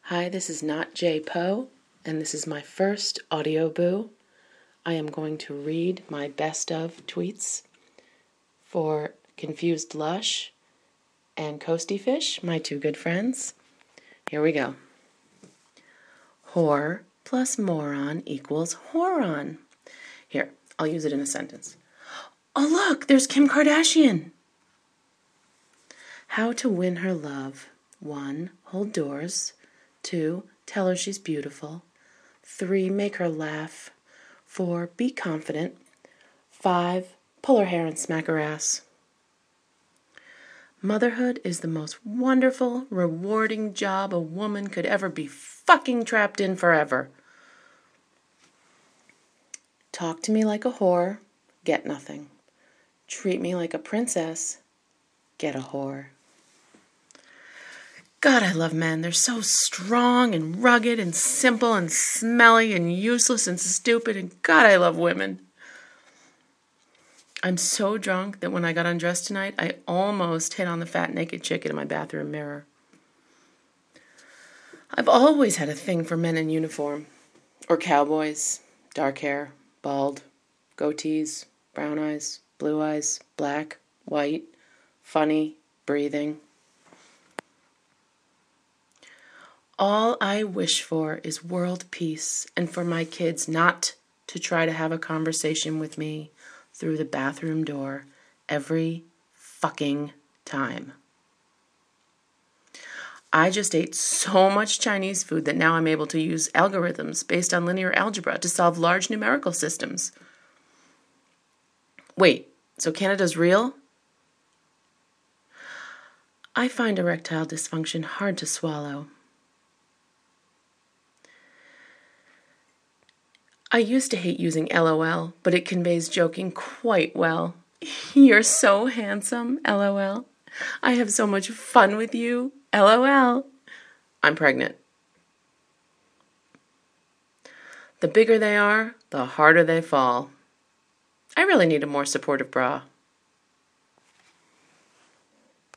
Hi, this is not Jay Poe, and this is my first audio boo. I am going to read my best of tweets for Confused Lush and Coasty Fish, my two good friends. Here we go. Whore plus moron equals horon. Here, I'll use it in a sentence. Oh, look, there's Kim Kardashian. How to win her love. 1. Hold doors. 2. Tell her she's beautiful. 3. Make her laugh. 4. Be confident. 5. Pull her hair and smack her ass. Motherhood is the most wonderful, rewarding job a woman could ever be fucking trapped in forever. Talk to me like a whore, get nothing. Treat me like a princess, get a whore. God, I love men. They're so strong and rugged and simple and smelly and useless and stupid. And God, I love women. I'm so drunk that when I got undressed tonight, I almost hit on the fat naked chick in my bathroom mirror. I've always had a thing for men in uniform. Or cowboys. Dark hair, bald, goatees, brown eyes, blue eyes, black, white, funny, breathing. All I wish for is world peace and for my kids not to try to have a conversation with me through the bathroom door every fucking time. I just ate so much Chinese food that now I'm able to use algorithms based on linear algebra to solve large numerical systems. Wait, so Canada's real? I find erectile dysfunction hard to swallow. I used to hate using LOL, but it conveys joking quite well. You're so handsome, LOL. I have so much fun with you, LOL. I'm pregnant. The bigger they are, the harder they fall. I really need a more supportive bra.